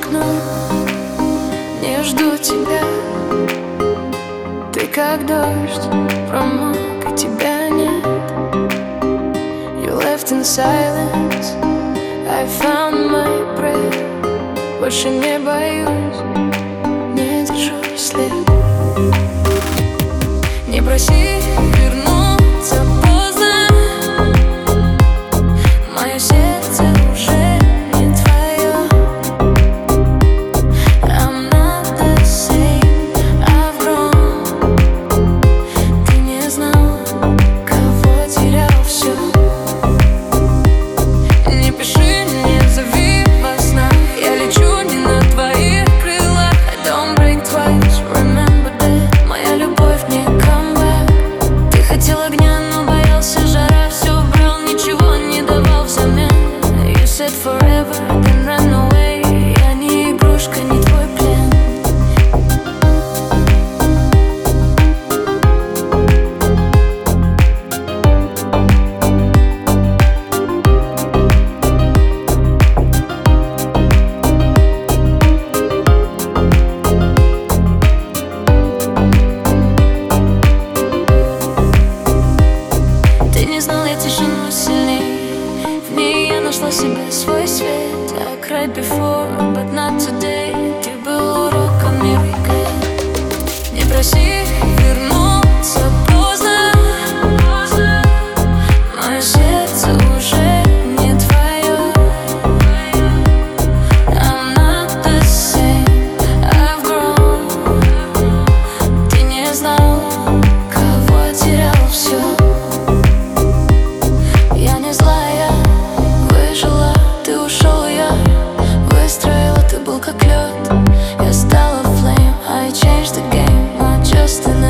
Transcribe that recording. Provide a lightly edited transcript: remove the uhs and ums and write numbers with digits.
окном, не жду тебя. Ты как дождь, промок, и тебя нет. You left in silence, I found my breath. Больше не боюсь, не держу след. Не проси вернуться поздно, мое сердце уже не твое. I'm not the same, I've grown. Ты не знал, кого терял все. Не пиши, не зови во снах, я лечу не на твоих крылах. I don't break twice, remember that. Моя любовь не comeback. Ты хотел огня, но боялся жара. Все брал, ничего не давал взамен. You said forever, then ran away. Я не игрушка, не твой плен. Ты не знал, я тишину сильней. В ней я нашла себе свой свет. I cried before, but not today. Ты был уроком, не regret. Не проси вернуться поздно, мое сердце уже не твое. I'm not the same, I've grown. Ты не знал, кого терял все. Я не злая, выжила, ты ушел, я выстроила, ты был как лед. Я стала flame, I changed the game, not just an